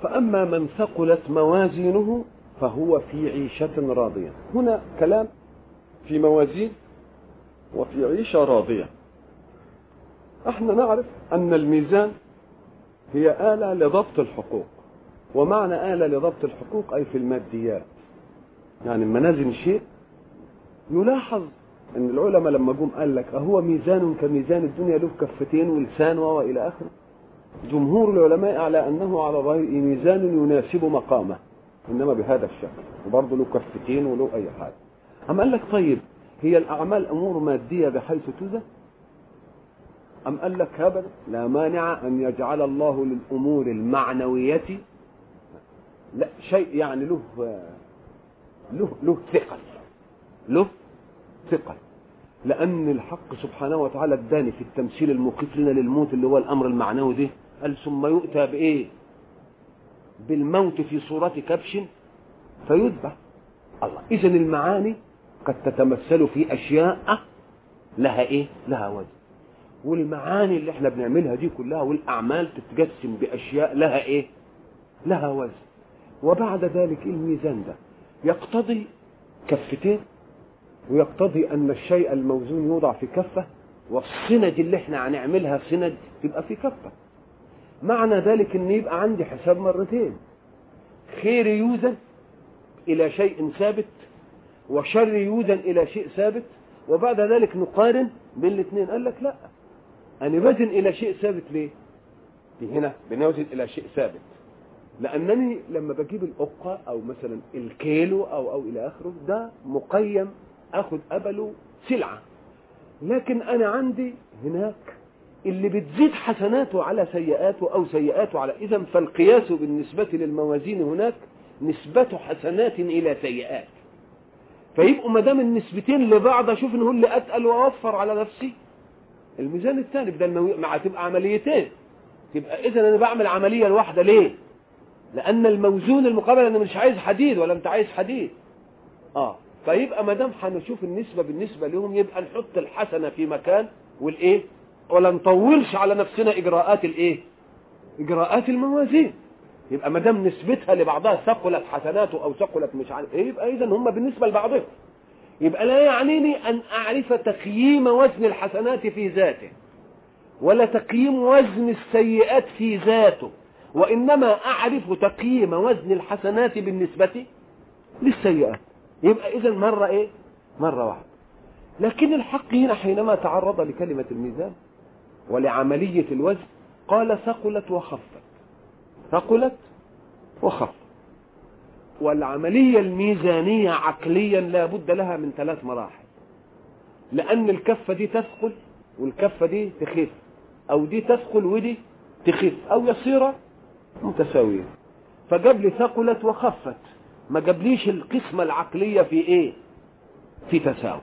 فأما من ثقلت موازينه فهو في عيشة راضية. هنا كلام في موازين وفي عيشة راضية. احنا نعرف أن الميزان هي آلة لضبط الحقوق، ومعنى آلة لضبط الحقوق أي في الماديات، يعني منازل شيء. يلاحظ أن العلماء لما جم قال لك أهو ميزان كميزان الدنيا له كفتين ولسان وإلى آخره، جمهور العلماء على أنه على ظاهر ميزان يناسب مقامه، إنما بهذا الشكل، وبرضه له كفتين وله أي حاجة. أم قال لك طيب هي الأعمال أمور مادية بحيث توزن؟ أم قال لك هبل لا مانع أن يجعل الله للأمور المعنوية لا شيء، يعني له ثقل، لأن الحق سبحانه وتعالى اداني في التمثيل المخيف لنا للموت اللي هو الأمر المعنوي ده، قال ثم يؤتى بإيه؟ بالموت في صورة كبش فيذبح. الله، إذن المعاني قد تتمثل في أشياء لها إيه؟ لها وزن. والمعاني اللي احنا بنعملها دي كلها والأعمال تتجسم بأشياء لها إيه؟ لها وزن. وبعد ذلك الميزان ده يقتضي كفتين، ويقتضي أن الشيء الموزون يوضع في كفة، والسند اللي احنا هنعملها سند تبقى في كفة. معنى ذلك ان يبقى عندي حساب مرتين، خير يوزن الى شيء ثابت وشر يوزن الى شيء ثابت، وبعد ذلك نقارن بين الاثنين. قال لك لا، انا بزن الى شيء ثابت ليه؟ في هنا بنوزن الى شيء ثابت لانني لما بجيب الأقة او مثلا الكيلو او الى اخره ده مقيم، اخد قبله سلعة. لكن انا عندي هناك اللي بتزيد حسناته على سيئاته او سيئاته على، اذا فالقياس بالنسبة للموازين هناك نسبة حسنات الى سيئات، فيبقوا ما دام النسبتين لبعض اشوف ان هو اللي اتقل واوفر على نفسي الميزان الثاني بدل ما تبقى عمليتين. تبقى اذا انا بعمل عملية الواحدة ليه؟ لان الموزون المقابل انا مش عايز حديد ولا انت عايز حديد. فيبقى ما دام هنشوف النسبة بالنسبة لهم يبقى نحط الحسنة في مكان والايه، ولا نطولش على نفسنا اجراءات الايه؟ اجراءات الموازين. يبقى ما دام نسبتها لبعضها ثقلت حسناته او ثقلت مش عارف ايه، يبقى اذا هم بالنسبة لبعضهم. يبقى لا يعنيني ان اعرف تقييم وزن الحسنات في ذاته ولا تقييم وزن السيئات في ذاته، وانما اعرف تقييم وزن الحسنات بالنسبة للسيئات. يبقى اذا مرة ايه؟ مرة واحدة. لكن الحق هنا حينما تعرض لكلمة الميزان ولعملية الوزن قال ثقلت وخفت، ثقلت وخفت. والعملية الميزانية عقليا لا بد لها من 3 مراحل، لأن الكفة دي تثقل والكفة دي تخف، أو دي تثقل ودي تخف، أو يصير متساويين. فجاب لي ثقلت وخفت، ما جابليش القسمة العقلية في ايه؟ في تساوي.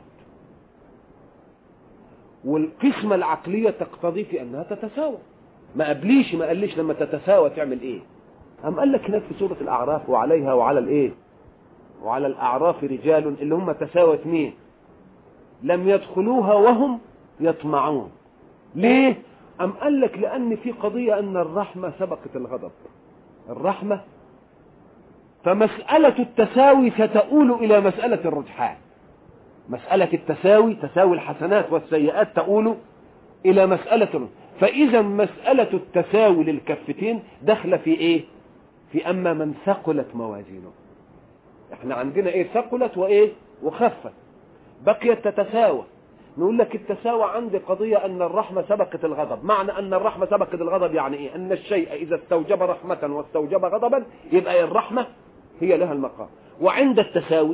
والقسمة العقلية تقتضي في انها تتساوى، ما قاليش لما تتساوى تعمل ايه. قال لك هناك في سورة الاعراف وعليها وعلى الايه؟ وعلى الاعراف رجال، اللي هم تساوى 2 لم يدخلوها وهم يطمعون. ليه؟ قال لك لان في قضية ان الرحمة سبقت الغضب، الرحمة، فمسألة التساوي ستؤول إلى مسألة الرجحان. مسألة التساوي، تساوي الحسنات والسيئات، تؤول إلى مسألة. فإذا مسألة التساوي للكفتين دخل في إيه؟ في أما من ثقلت موازينه. إحنا عندنا إيه؟ ثقلت وإيه؟ وخفت، بقيت تتساوى. نقول لك التساوى عندي قضية أن الرحمة سبقت الغضب. معنى أن الرحمة سبقت الغضب يعني إيه؟ أن الشيء إذا استوجب رحمة واستوجب غضبا يبقى الرحمة هي لها المقام. وعند التساوي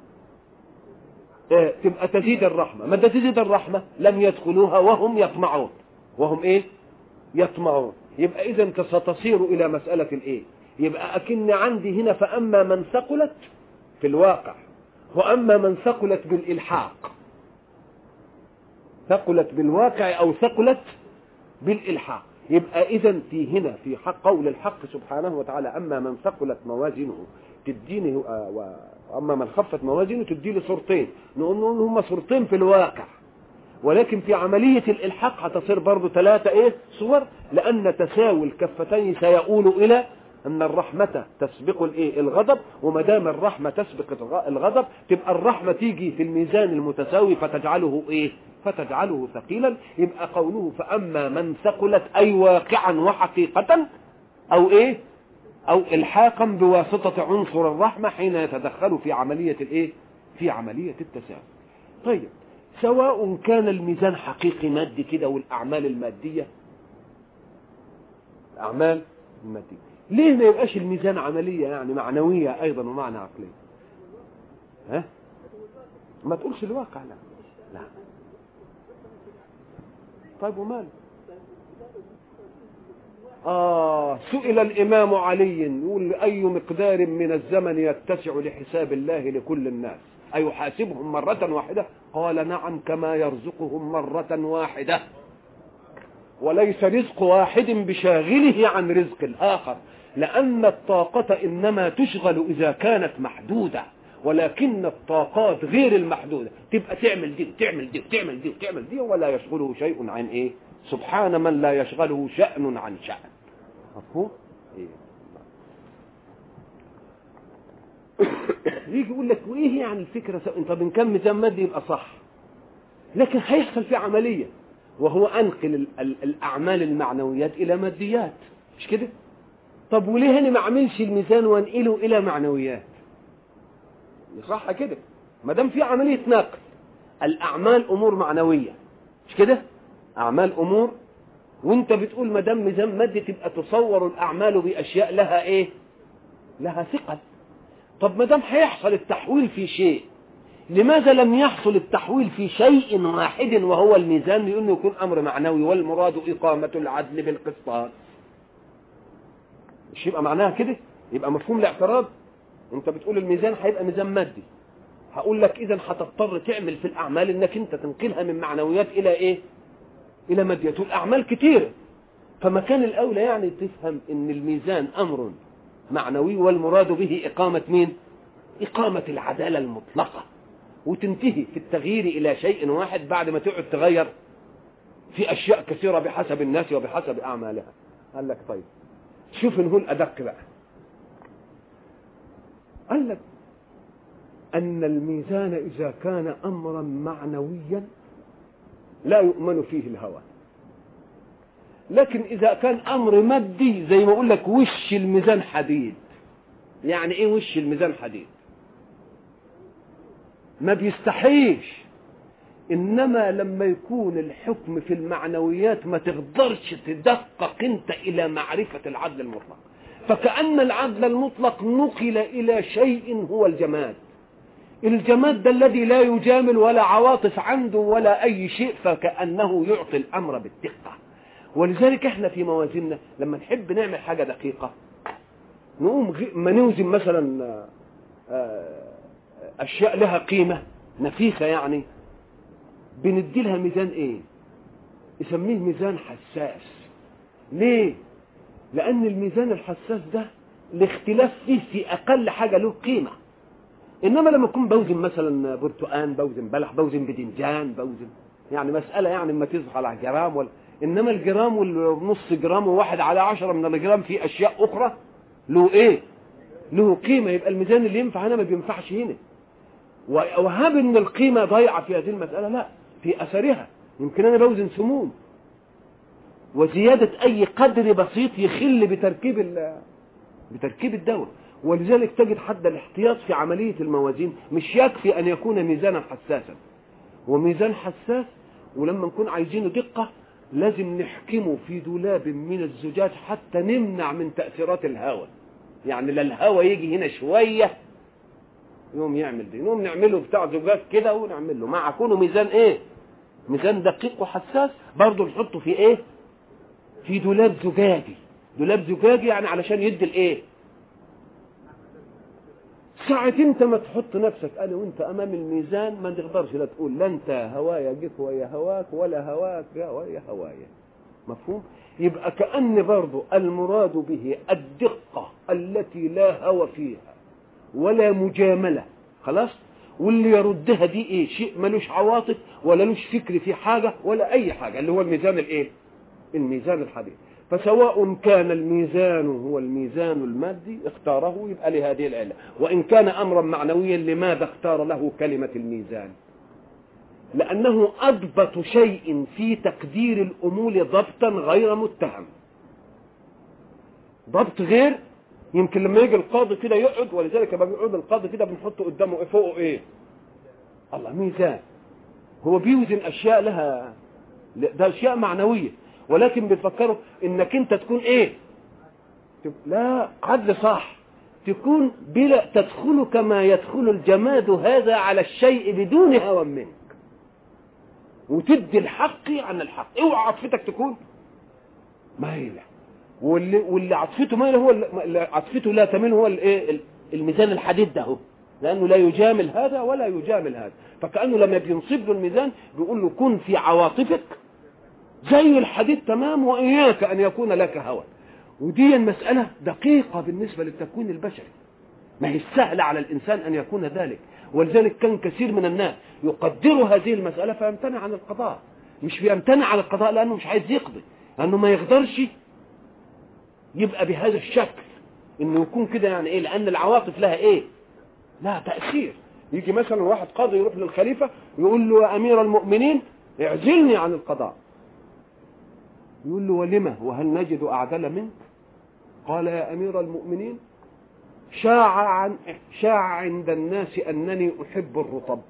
تبقى تزيد الرحمة. متى تزيد الرحمة؟ لم يدخلوها وهم يطمعون. وهم ايه؟ يطمعون. يبقى اذا ستصير الى مسألة الايه؟ يبقى اكن عندي هنا فاما من ثقلت في الواقع واما من ثقلت بالالحاق. ثقلت بالواقع او ثقلت بالالحاق. يبقى اذا في هنا في حق قول الحق سبحانه وتعالى اما من ثقلت موازينه تديني، واما من خفت موازينه تديله صورتين. نقول هم صورتين في الواقع، ولكن في عملية الالحاق هتصير برضو 3 صور، لان تساوي الكفتين سيؤول الى ان الرحمة تسبق الايه الغضب، وما دام الرحمة تسبق الغضب تبقى الرحمة تيجي في الميزان المتساوي فتجعله ايه فتجعله ثقيلا. يبقى قوله فاما من ثقلت اي واقعا وحقيقة او ايه او الحاقا بواسطة عنصر الرحمة حين يتدخل في عملية الايه في عملية التساوي. طيب سواء كان الميزان حقيقي مادي كده والاعمال المادية الاعمال المادية، ليه ما يبقاش الميزان عملية يعني معنوية ايضا ومعنى عقلية؟ ها ما تقولش الواقع. لا لا طيب وماله؟ سئل الإمام علي يقول أي مقدار من الزمن يتسع لحساب الله لكل الناس أيحاسبهم مرة واحدة؟ قال نعم كما يرزقهم مرة واحدة، وليس رزق واحد بشاغله عن رزق الآخر، لأن الطاقة إنما تشغل إذا كانت محدودة، ولكن الطاقات غير المحدودة تبقى تعمل دي وتعمل دي وتعمل دي وتعمل دي ولا يشغله شيء عن ايه؟ سبحان من لا يشغله شأن عن شأن. مفهوم؟ إيه؟ يجي يقول لك وايه يعني الفكرة طب ان كان ميزان مادي يبقى صح، لكن هيحصل في عملية وهو انقل الاعمال المعنويات الى ماديات، مش كده؟ طب وليه انا ما اعملش الميزان وانقله الى معنويات؟ صح كده؟ ما دام في عمليه نقل الاعمال امور معنويه، مش كده؟ اعمال امور، وانت بتقول ما دام ميزان مادي تبقى تصور الاعمال باشياء لها ايه؟ لها ثقل. طب ما دام هيحصل التحويل في شيء، لماذا لم يحصل التحويل في شيء واحد وهو الميزان لانه يكون امر معنوي والمراد اقامه العدل بالقسطاس؟ مش يبقى معناها كده؟ يبقى مفهوم الاعتراض. انت بتقول الميزان هيبقى ميزان مادي، هقول لك اذا هتضطر تعمل في الاعمال انك انت تنقلها من معنويات الى ايه؟ الى ماديات، والاعمال كتيره، فما كان الاولى يعني تفهم ان الميزان امر معنوي والمراد به اقامه مين؟ اقامه العداله المطلقه، وتنتهي في التغيير الى شيء واحد بعد ما تقعد تغير في اشياء كثيره بحسب الناس وبحسب اعمالها. قال لك طيب شوف نقول ادق بقى. قال لك أن الميزان إذا كان أمرا معنويا لا يؤمن فيه الهوى، لكن إذا كان أمر مادي زي ما أقول لك وش الميزان حديد. يعني إيه وش الميزان حديد؟ ما بيستحيش، إنما لما يكون الحكم في المعنويات ما تقدرش تدقق أنت إلى معرفة العدل المطلق، فكأن العدل المطلق نقل إلى شيء هو الجماد. الجماد ده الذي لا يجامل ولا عواطف عنده ولا أي شيء، فكأنه يعطي الأمر بالدقة. ولذلك احنا في موازيننا لما نحب نعمل حاجة دقيقة نقوم ما نوزن مثلا أشياء لها قيمة نفيسة، يعني بندي لها ميزان ايه؟ يسميه ميزان حساس. ليه؟ لأن الميزان الحساس ده الاختلاف فيه في أقل حاجة له قيمة. إنما لما أكون بوزن مثلا برتقان، بوزن بلح، بوزن بدنجان، بوزن يعني مسألة يعني ما تظهر على جرام ولا، إنما الجرام والنص جرام وواحد على 10 من الجرام في أشياء أخرى له إيه؟ له قيمة. يبقى الميزان اللي ينفع هنا ما بينفعش هنا. وهاب إن القيمة ضايعة في هذه المسألة، لا، في أثرها. يمكن أنا بوزن سموم وزيادة أي قدر بسيط يخل بتركيب الدواء. ولذلك تجد حد الاحتياط في عملية الموازين مش يكفي أن يكون ميزانا حساسا، وميزان حساس ولما نكون عايزينه دقة لازم نحكمه في دولاب من الزجاج حتى نمنع من تأثيرات الهواء. يعني لا الهواء يجي هنا شوية يوم يعمل دي، يوم نعمله بتاع زجاج كده ونعمل له مع كونه ميزان ايه؟ ميزان دقيق وحساس برضه نحطه في ايه؟ في دولاب زجاجي. دولاب زجاجي يعني علشان يدي الايه؟ ساعة انت ما تحط نفسك انا وانت امام الميزان ما تقدرش لا تقول لا انت هوايا جيك ويا هواك ولا هواك ويا هوايا. مفهوم؟ يبقى كأن برضو المراد به الدقة التي لا هوى فيها ولا مجاملة، خلاص؟ واللي يردها دي ايه؟ شيء ملوش عواطف ولا لوش فكر في حاجة ولا اي حاجة، اللي هو الميزان الايه؟ الميزان الحديد. فسواء كان الميزان هو الميزان المادي اختاره يبقى لهذه العلة، وإن كان أمرا معنويا لماذا اختار له كلمة الميزان؟ لأنه أضبط شيء في تقدير الأمور ضبطا غير متهم. ضبط غير يمكن لما يجي القاضي كده يقعد، ولذلك لما بيقعد القاضي كده بنحط قدامه فوقه ايه؟ الله، ميزان. هو بيوزن اشياء لها، ده اشياء معنويه، ولكن بتفكروا انك انت تكون ايه؟ لا، عدل صح، تكون بلا تدخل كما يدخل الجماد هذا على الشيء بدون هوى منك، وتدي الحق عن الحق. اوعى عطفتك تكون مايله، واللي عطفته مايله هو اللي عطفته لا تميل هو الايه؟ الميزان الحديد ده هو، لانه لا يجامل هذا ولا يجامل هذا. فكأنه لما بينصب له الميزان بيقول له كن في عواطفك زي الحديد تمام، وإياك أن يكون لك هوى. ودي المسألة دقيقة بالنسبة للتكوين البشري، ما هي سهلة على الإنسان أن يكون ذلك. ولذلك كان كثير من الناس يقدروا هذه المسألة فيمتنع عن القضاء. مش بيمتنع عن القضاء لأنه مش عايز يقضي، لأنه ما يقدرش يبقى بهذا الشكل إنه يكون كده. يعني إيه؟ لأن العواطف لها إيه؟ لها تأثير. يجي مثلا واحد قاضي يروح للخليفة يقول له يا أمير المؤمنين اعزلني عن القضاء. يقول له ولما؟ وهل نجد أعدل منك؟ قال يا أمير المؤمنين شاع عند الناس أنني أحب الرطب،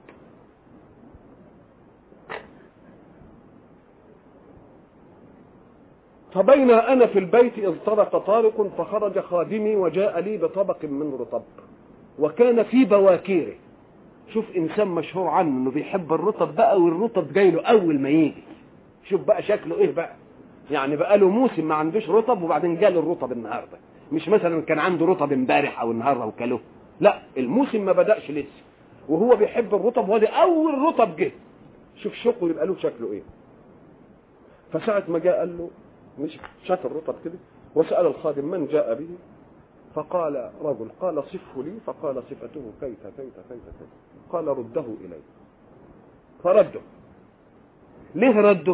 فبين أنا في البيت إذ طرق طارق فخرج خادمي وجاء لي بطبق من رطب وكان في بواكيره. شوف إنسان مشهور عنه إنه بيحب الرطب بقى، والرطب جاي له أول ما يجي. شوف بقى شكله إيه بقى، يعني بقى له موسم ما عندوش رطب وبعدين جاله الرطب النهارده، مش مثلا كان عنده رطب امبارح أو النهارده وكله، لا، الموسم ما بدأش لسه وهو بيحب الرطب، وهذا أول رطب جه. شوف شوقه يبقى له شكله إيه. فساعة ما جاء قال له، مش شاف الرطب كده وسأل الخادم من جاء به، فقال رجل، قال صفه لي، فقال صفته كيف كيف كيف كيف، قال رده إلي، فرده. ليه رده؟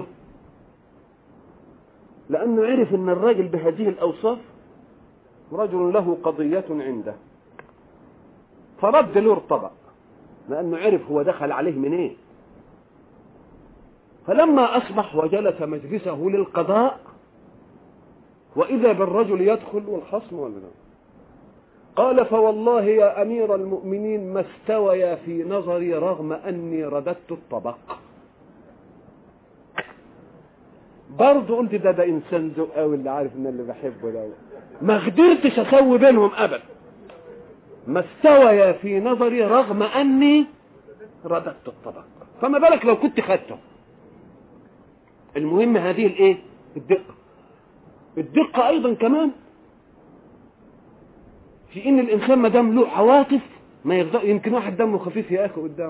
لأنه عرف أن الراجل بهذه الأوصاف رجل له قضية عنده، فرد له الطبق لأنه عرف هو دخل عليه من إيه. فلما أصبح وجلس مجلسه للقضاء وإذا بالرجل يدخل والخصم والبناء، قال فوالله يا أمير المؤمنين ما استويا في نظري رغم أني رددت الطبق. برضه قلت ده إنسان ذوق قوي اللي عارف ان اللي بحبه ده، ما قدرتش اسوي بينهم ابدا. ما استويا في نظري رغم اني رددت الطبق، فما بالك لو كنت خدته. المهم هذه الايه؟ الدقة ايضا كمان في ان الانسان ما دام له عواطف ما يقدر. يمكن واحد دمه خفيف يا اخي قدام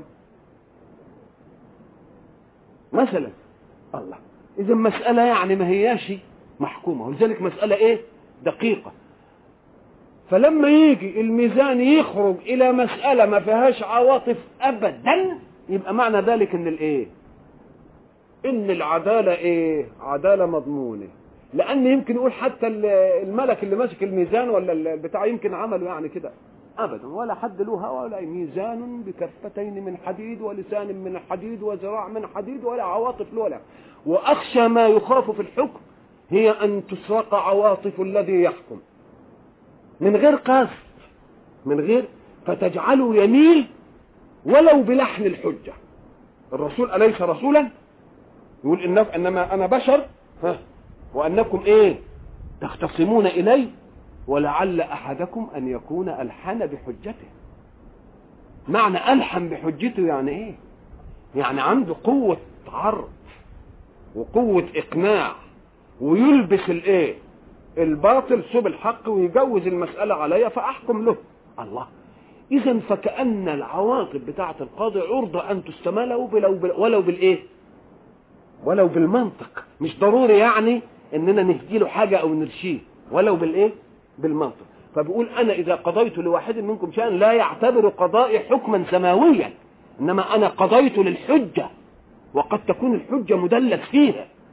مثلا، الله، اذا مسألة يعني ما هياش محكومة، ولذلك مسألة ايه؟ دقيقة. فلما يجي الميزان يخرج الى مسألة ما فيهاش عواطف ابدا، يبقى معنى ذلك ان الايه؟ ان العدالة ايه؟ عدالة مضمونة. لان يمكن يقول حتى الملك اللي ماسك الميزان ولا البتاع يمكن عمله يعني كده ابدا، ولا حد له هوى، ولا ميزان بكفتين من حديد ولسان من حديد وذراع من حديد، ولا عواطف له ولا. واخشى ما يخاف في الحكم هي ان تسرق عواطف الذي يحكم من غير قصد، من غير، فتجعله يميل ولو بلحن الحجة. الرسول أليس رسولا؟ يقول إنما أنا بشر وأنكم إيه؟ تختصمون إلي ولعل أحدكم أن يكون ألحن بحجته. معنى ألحن بحجته يعني إيه؟ يعني عنده قوة عرض وقوة إقناع، ويلبس الإيه؟ الباطل سب الحق ويجوز المسألة عليا فأحكم له. الله، إذن فكأن العواطف بتاعة القاضي عرضة أن تستمال ولو بالإيه؟ ولو بالمنطق. مش ضروري يعني إننا نهدي له حاجة أو نرشيه، ولو بالإيه؟ بالمنطق. فبيقول أنا إذا قضيت لواحد منكم شيئا لا يعتبر قضائي حكما سماويا، إنما أنا قضيت للحجة، وقد تكون الحجة مدلس فيها،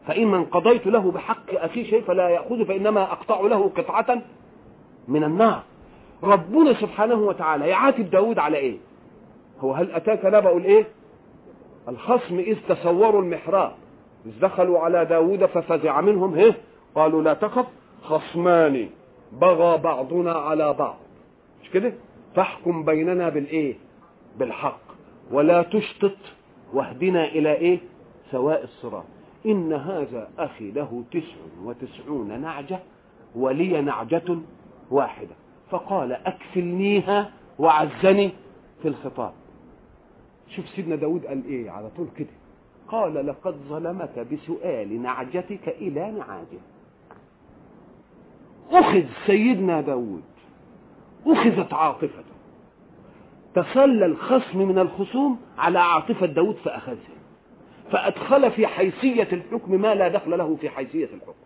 فإن من قضيت له بحق أخي شيء فلا يأخذ فإنما أقطع له قطعة من النار. ربنا سبحانه وتعالى يعاتب داود على إيه؟ هو هل أتاك نبأ الإيه؟ الخصم إذ تصوروا المحراب إذ دخلوا على داود ففزع منهم قالوا لا تخف خصمان بغى بعضنا على بعض، مش كده؟ فاحكم بيننا بالإيه؟ بالحق ولا تشطط واهدنا إلى سواء الصراط. إن هذا أخي له 99 نعجة ولي نعجة واحدة فقال أكفلنيها وعزني في الخطاب. شوف سيدنا داود قال إيه على طول كده، قال لقد ظلمك بسؤال نعجتك إلى نعاجه. أخذ سيدنا داود، أخذت عاطفته، تسلل الخصم من الخصوم على عاطفة داود فأخذها، فأدخل في حيثية الحكم ما لا دخل له في حيثية الحكم،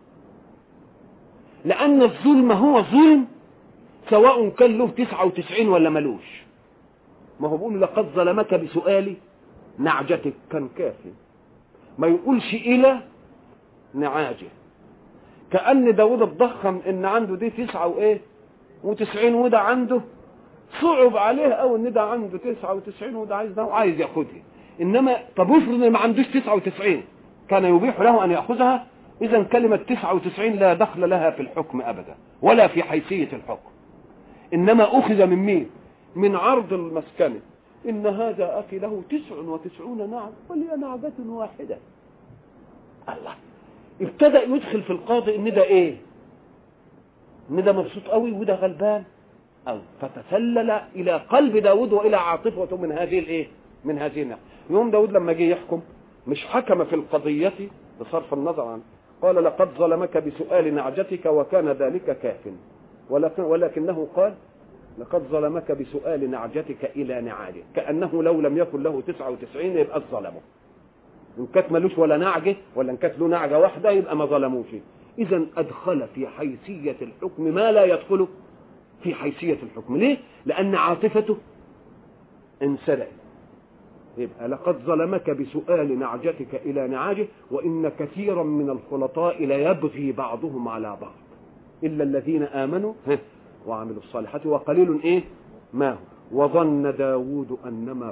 لأن الظلم هو ظلم سواء كان له 99 ولا ملوش. ما هو بيقول لقد ظلمك بسؤال نعجتك كان كافي، ما يقولش إلى نعاجه، كأن داود الضخم إن عنده دي 99 وده عنده صعب عليه أو إن ده عنده 99 وده عايز يأخذها. إنما طب افرض إن ما عندوش 99 كان يبيح له أن يأخذها. إذا كلمة 99 لا دخل لها في الحكم أبدا ولا في حيثية الحكم، إنما أخذ من مين؟ من عرض المسكنة. إن هذا أخي له 99 نعم ولي نعجة واحدة. الله ابتدأ يدخل في القاضي إن ده إيه؟ إن ده مبسوط قوي وده غلبان أو فتسلل إلى قلب داود وإلى عاطفته من هذه الإيه؟ من هذه النعم. يوم داود لما جه يحكم مش حكم في القضية بصرف النظر عنه، قال لقد ظلمك بسؤال نعجتك وكان ذلك كاف، ولكنه قال لقد ظلمك بسؤال نعجتك إلى نعاجه، كأنه لو لم يكن له 99 يبقى الظلمه، إن كانت ملوش ولا نعجة ولا إن كانت له نعجة واحدة يبقى ما ظلموش. إذا أدخل في حيثية الحكم ما لا يدخله في حيثية الحكم. ليه؟ لأن عاطفته انسرقت. يبقى لقد ظلمك بسؤال نعجتك إلى نعاجه وإن كثيرا من الخلطاء ليبغي بعضهم على بعض إلا الذين آمنوا وعملوا الصالحات وقليل ما هو. وظن داود أنما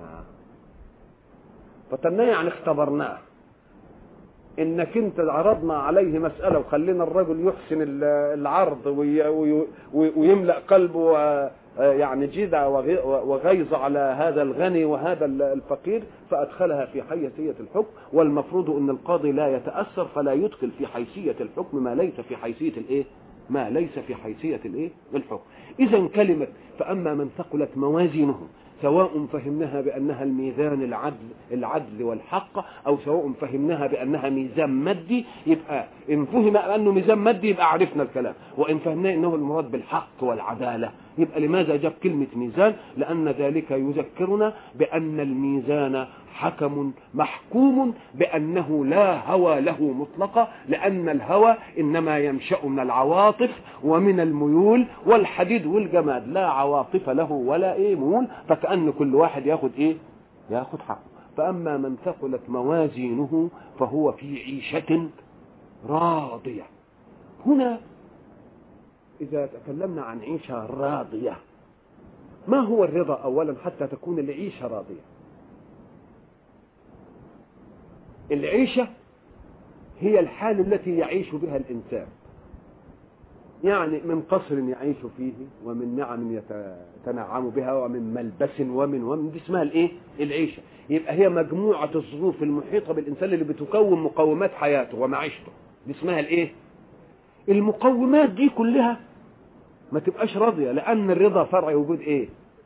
فتناه يعني اختبرناه، انك انت عرضنا عليه مسألة وخلينا الرجل يحسن العرض ويملأ قلبه يعني جدع وغيظ على هذا الغني وهذا الفقير فأدخلها في حيثية الحكم. والمفروض ان القاضي لا يتأثر فلا يدخل في حيثية الحكم ما ليس في حيثية ما ليس في حيثية الحكم. إذا كلمة فأما من ثقلت موازينه سواء فهمناها بأنها الميزان العدل والحق أو سواء فهمناها بأنها ميزان مادي، يبقى إن فهم أنه ميزان مادي يبقى عرفنا الكلام، وإن فهمناه أنه المراد بالحق والعدالة يبقى لماذا جاب كلمة ميزان؟ لأن ذلك يذكرنا بأن الميزان حكم محكوم بأنه لا هوى له مطلقة، لأن الهوى إنما ينشأ من العواطف ومن الميول، والحديد والجماد لا عواطف له ولا ميول، فكأن كل واحد ياخد حقه. فأما من ثقلت موازينه فهو في عيشة راضية. هنا إذا تكلمنا عن عيشة راضية ما هو الرضا أولا حتى تكون العيشة راضية؟ العيشة هي الحال التي يعيش بها الإنسان، يعني من قصر يعيش فيه ومن نعم يتنعم بها ومن ملبس ومن دي اسمها العيشة. يبقى هي مجموعة الظروف المحيطة بالإنسان اللي بتكون مقومات حياته ومعيشته، دي اسمها المقومات دي كلها ما تبقاش راضية، لأن الرضا فرع وجود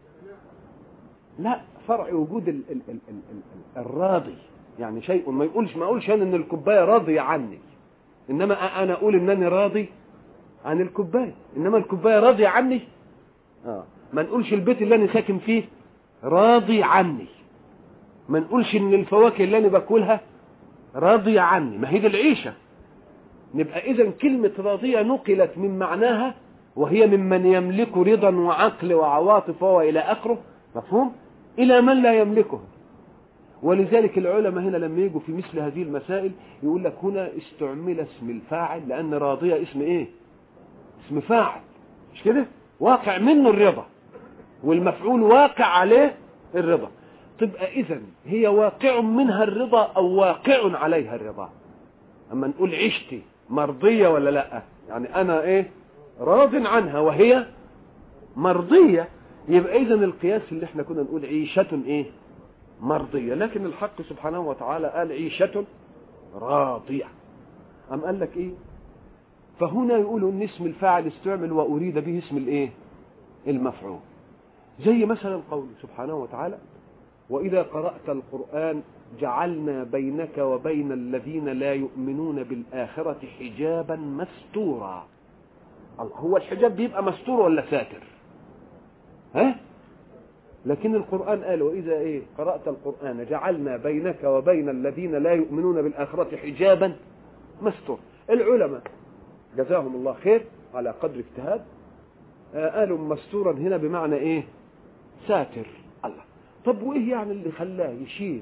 لا فرع وجود الراضي. يعني شيء ما اقولش انا ان الكوبايه راضيه عني، انما انا اقول انني راضي عن الكوبايه، انما الكوبايه راضيه عني. ما نقولش البيت اللي انا ساكن فيه راضي عني، ما نقولش ان الفواكه اللي انا باكلها راضيه عني، ما هي دي العيشه. نبقى اذا كلمه راضيه نقلت من معناها وهي ممن يملك رضا وعقل وعواطف والى اخره، مفهوم، الى من لا يملكه. ولذلك العلماء هنا لما يجوا في مثل هذه المسائل يقول لك هنا استعمل اسم الفاعل لأن راضية اسم ايه؟ اسم فاعل، مش كده؟ واقع منه الرضا، والمفعول واقع عليه الرضا. تبقى إذن هي واقع منها الرضا أو واقع عليها الرضا. أما نقول عشتي مرضية ولا لا، يعني أنا إيه؟ راض عنها وهي مرضية. يبقى إذن القياس اللي احنا كنا نقول عيشة إيه؟ مرضية، لكن الحق سبحانه وتعالى قال عيشة راضية. أم قال لك إيه؟ فهنا يقولوا إن اسم الفاعل استعمل وأريد به اسم الإيه؟ المفعول. زي مثلا قول سبحانه وتعالى وإذا قرأت القرآن جعلنا بينك وبين الذين لا يؤمنون بالآخرة حجابا مستورا. هو الحجاب بيبقى مستور ولا ساتر؟ ها؟ لكن القرآن قال وإذا إيه قرأت القرآن جعلنا بينك وبين الذين لا يؤمنون بالآخرة حجابا مستور. العلماء جزاهم الله خير على قدر اجتهاد قالوا مستورا هنا بمعنى إيه؟ ساتر. الله، طب وإيه يعني اللي خلاه يشيل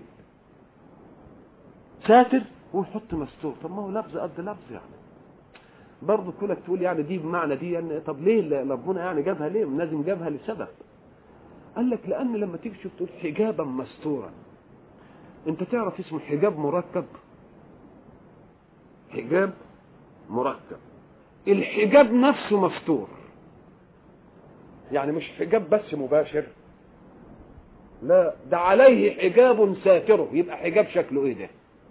ساتر ويحط مستور؟ طب ما هو لفظ قد لفظ يعني، برضه كلك تقول يعني دي بمعنى دي يعني. طب ليه ربنا يعني جابها ليه؟ لازم جابها لسبب. قال لك لأن لما تيجي تشوف تقول حجابا مستورا، أنت تعرف اسمه حجاب مركب؟ حجاب مركب، الحجاب نفسه مستور، يعني مش حجاب بس مباشر، لا ده عليه حجاب ساتره. يبقى حجاب شكله ايه ده؟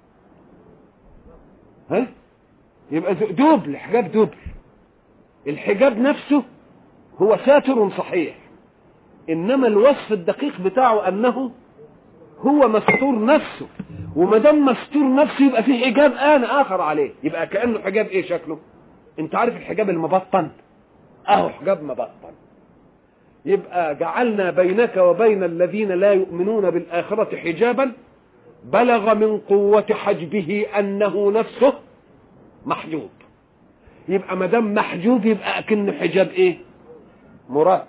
ها؟ يبقى دوبل، حجاب دوبل. الحجاب نفسه هو ساتر صحيح، انما الوصف الدقيق بتاعه انه هو مستور نفسه، وما دام مستور نفسه يبقى في حجاب اخر عليه. يبقى كانه حجاب ايه شكله؟ انت عارف الحجاب المبطن؟ اهو حجاب مبطن. يبقى جعلنا بينك وبين الذين لا يؤمنون بالآخرة حجابا بلغ من قوة حجبه أنه نفسه محجوب. يبقى ما دام محجوب يبقى أكن حجاب إيه؟ مركب.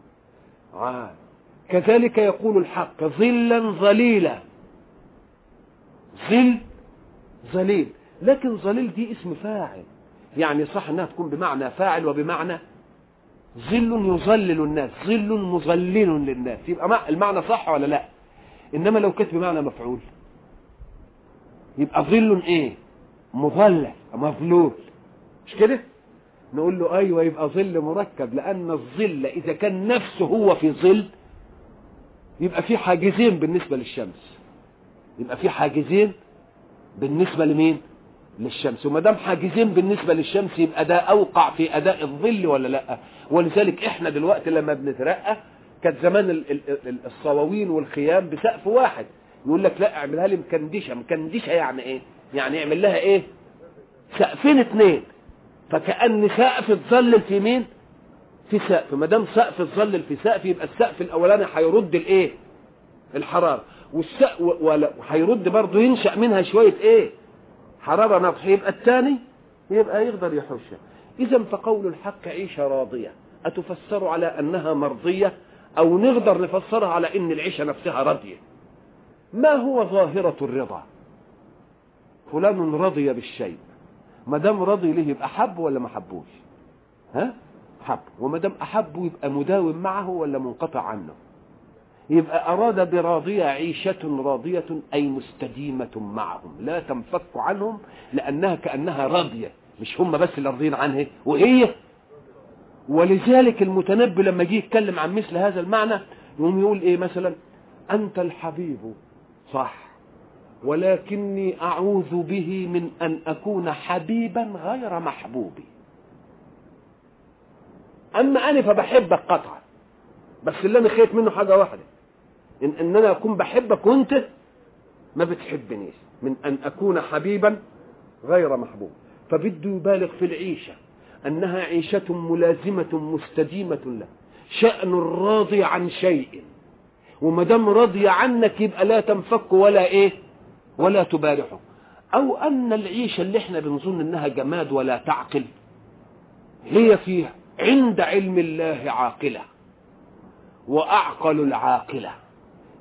كذلك يقول الحق ظلا ظليلا. ظل ظليل، لكن ظليل دي اسم فاعل، يعني صح انها تكون بمعنى فاعل وبمعنى ظل يظلل الناس، ظل مظلل للناس، يبقى المعنى صح ولا لا؟ انما لو كانت بمعنى مفعول يبقى ظل ايه؟ مظلل مظلول، مش كده؟ نقول له ايوه يبقى ظل مركب، لان الظل اذا كان نفسه هو في ظل يبقى في حاجزين بالنسبه للشمس، يبقى في حاجزين بالنسبه لمين؟ للشمس. وما دام حاجزين بالنسبه للشمس يبقى ده اوقع في اداء الظل ولا لا؟ ولذلك احنا دلوقتي لما بنترقى كانت زمان الصواوين والخيام بسقف واحد، يقول لك لا اعملها لي مكندشه. مكندشه يعني ايه؟ يعني اعمل لها ايه؟ سقفين اتنين، فكأن سقف اتظلل في مين؟ في سقف. ما دام سقف اتظلل في سقف يبقى السقف الاولاني هيرد الايه؟ الحراره، والسقف وهيرد برضه ينشأ منها شويه ايه؟ حرارة نفس. يبقى الثاني يبقى يقدر يحوشها. إذا فقول الحق عيشة راضية أتفسر على أنها مرضية، أو نقدر نفسرها على أن العيشة نفسها راضية؟ ما هو ظاهرة الرضا؟ فلان رضي بالشيء، ما دام رضي له يبقى حب ولا ما حبوش؟ ها؟ حب. وما دام أحبه يبقى مداوم معه ولا منقطع عنه؟ يبقى أراد براضية عيشة راضية أي مستديمة معهم لا تنفك عنهم، لأنها كأنها راضية، مش هم بس اللي راضين عنها وهي. ولذلك المتنبي لما جه يتكلم عن مثل هذا المعنى يقوم يقول إيه مثلا؟ أنت الحبيب صح، ولكني أعوذ به من أن أكون حبيبا غير محبوبي. أما أنا فبحبك قطعا، بس اللي أنا خايف منه حاجة واحدة، إن أنا أكون بحبك وأنت ما بتحبنيش، من أن أكون حبيبا غير محبوب. فبده يبالغ في العيشة أنها عيشة ملازمة مستديمة له، شأن الراضي عن شيء، وما دام راضي عنك يبقى لا تنفك ولا إيه ولا تبارحه. أو أن العيشة اللي احنا بنظن أنها جماد ولا تعقل هي فيها عند علم الله عاقلة وأعقل العاقلة.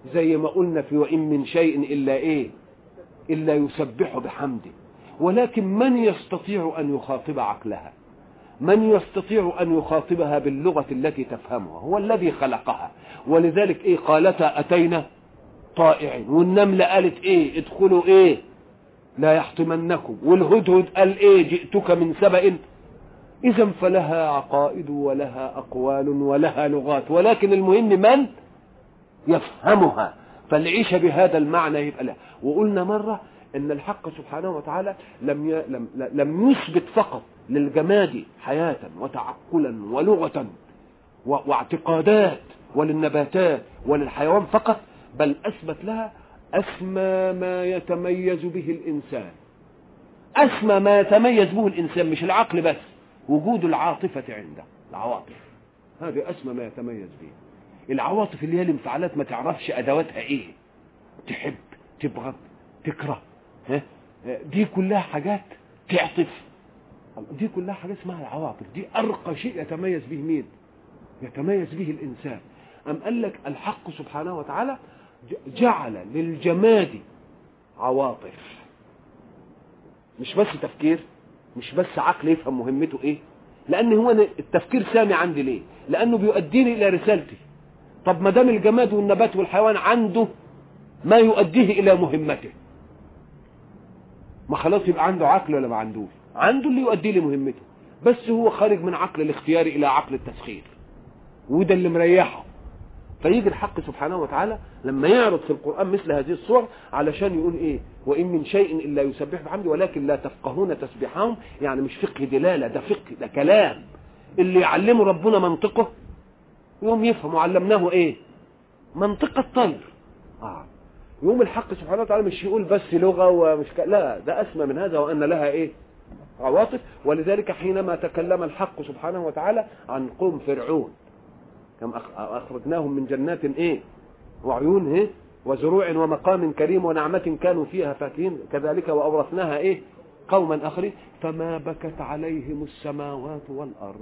زي ما قلنا في وإن من شيء إلا إيه؟ إلا يسبح بحمده. ولكن من يستطيع أن يخاطب عقلها؟ من يستطيع أن يخاطبها باللغة التي تفهمها؟ هو الذي خلقها. ولذلك إيه؟ قالتا أتينا طائعين. والنملة قالت إيه؟ ادخلوا إيه؟ لا يحطمنكم. والهدهد قال إيه؟ جئتك من سبأ. إذن فلها عقائد ولها أقوال ولها لغات، ولكن المهم من يفهمها. فالعيش بهذا المعنى يبقى له. وقلنا مرة ان الحق سبحانه وتعالى لم يثبت فقط للجماد حياة وتعقلا ولغة واعتقادات، وللنباتات وللحيوان فقط، بل اثبت لها اسمى ما يتميز به الانسان. اسمى ما يتميز به الانسان، مش العقل بس، وجود العاطفة عنده، العواطف هذه اسمى ما يتميز به. العواطف اللي هي الانفعالات ما تعرفش ادواتها ايه، تحب، تبغض، تكره، دي كلها حاجات تعطف، دي كلها حاجات اسمها العواطف. دي ارقى شيء يتميز به مين؟ يتميز به الانسان. ام قال لك الحق سبحانه وتعالى جعل للجماد عواطف، مش بس تفكير، مش بس عقل يفهم مهمته ايه. لان هو التفكير سامي عندي ليه؟ لانه بيؤديني الى رسالتي. طب ما دام الجماد والنبات والحيوان عنده ما يؤديه الى مهمته، ما خلاص يبقى عنده عقل ولا ما عندوش؟ عنده اللي يؤدي له مهمته، بس هو خارج من عقل الاختيار الى عقل التسخير، وده اللي مريحه. فيجي الحق سبحانه وتعالى لما يعرض في القرآن مثل هذه الصور علشان يقول ايه؟ وإن من شيء إلا يسبح بحمده ولكن لا تفقهون تسبيحهم. يعني مش فقه دلالة، ده فقه، ده كلام. اللي يعلمه ربنا منطقه يوم يفهم. وعلمناه ايه؟ منطق الطير. يوم الحق سبحانه وتعالى مش يقول بس لغة ومش لا، ده أسمى من هذا، وأن لها ايه؟ عواطف. ولذلك حينما تكلم الحق سبحانه وتعالى عن قوم فرعون، كم أخرجناهم من جنات ايه؟ وعيون ايه؟ وزروع ومقام كريم ونعمة كانوا فيها فاكهين، كذلك وأورثناها ايه؟ قوما آخرين. فما بكت عليهم السماوات والأرض.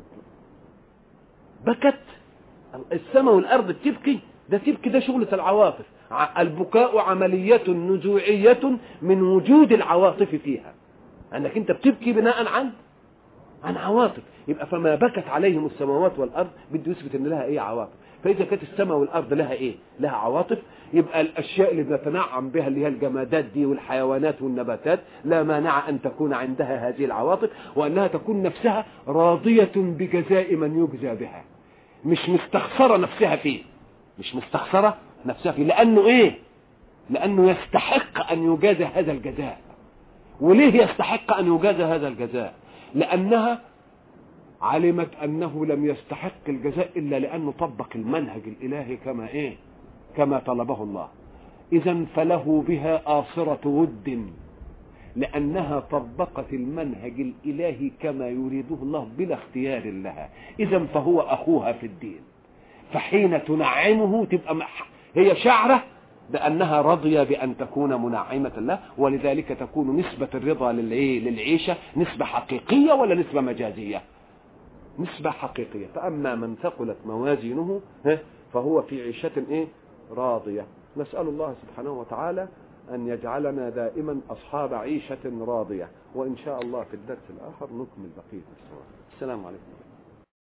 بكت السماء والأرض تبكي؟ ده تبكي، ده شغلة العواطف. البكاء عملية نزوعية من وجود العواطف فيها، أنك أنت بتبكي بناء عن عواطف. يبقى فما بكت عليهم السماوات والأرض بده يثبت أن لها إيه؟ عواطف. فإذا كانت السماء والأرض لها إيه؟ لها عواطف، يبقى الأشياء اللي بنتنعم بها اللي هي الجمادات دي والحيوانات والنباتات لا مانع أن تكون عندها هذه العواطف، وأنها تكون نفسها راضية بجزاء من يجزى بها، مش مستخسرة نفسها فيه، مش مستخسرة نفسها فيه. لأنه إيه؟ لأنه يستحق أن يجازى هذا الجزاء. وليه يستحق أن يجازى هذا الجزاء؟ لأنها علمت أنه لم يستحق الجزاء إلا لأنه طبق المنهج الإلهي كما إيه؟ كما طلبه الله. إذن فله بها آصرة ود، لأنها طبقت المنهج الإلهي كما يريده الله بلا اختيار لها. إذن فهو أخوها في الدين. فحين تنعمه تبقى هي شعرة بأنها رضية بأن تكون منعمة الله، ولذلك تكون نسبة الرضا للعيشة نسبة حقيقية ولا نسبة مجازية؟ نسبة حقيقية. فأما من ثقلت موازينه فهو في عيشة إيه؟ راضية. نسأل الله سبحانه وتعالى أن يجعلنا دائما أصحاب عيشة راضية. وإن شاء الله في الدرس الآخر نكمل بقية السورة. السلام عليكم.